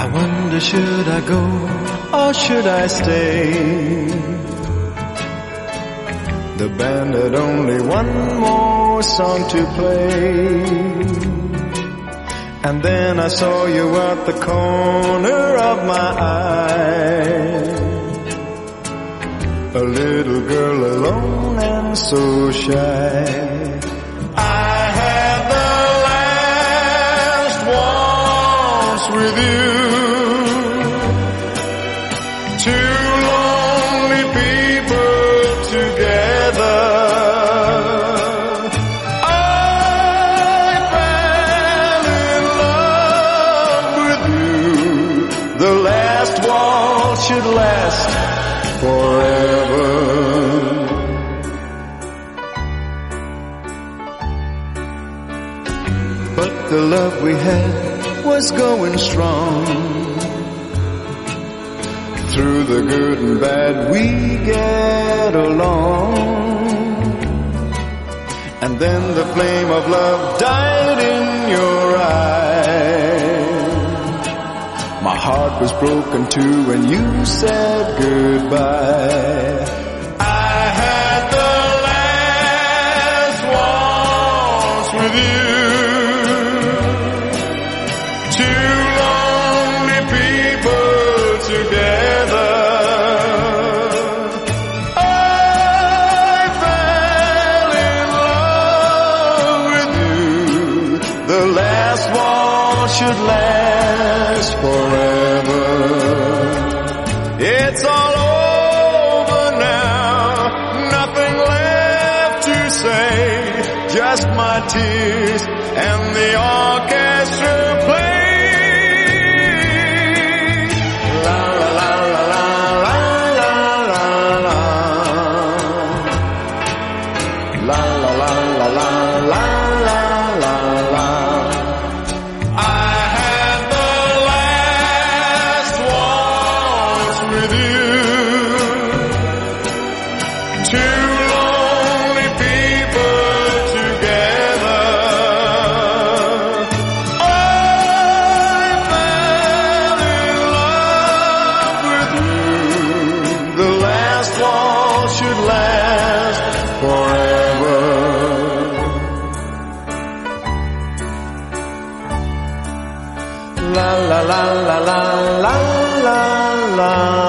wonder, should I go or should I stay? The band had only one more song to play, and then I saw you at the corner of my eye, a little girl alone and so shy. I had the last waltz with you, two lonely people together. I fell in love with you. The last waltz should last forever. But the love we had was going strong. Through the good and bad we get along. And then the flame of love died in your eyes. My heart was broken too when you said goodbye. I had the last waltz with you, two lonely people together. I fell in love with you. The last waltz should last forever. It's all over now, nothing left to say, just my tears and the orchestra play. La la la la la la la la la la la la la la la la. I had the last waltz with you, two lonely people together. I fell in love with you. The last waltz should last forever. La la la la la la la la.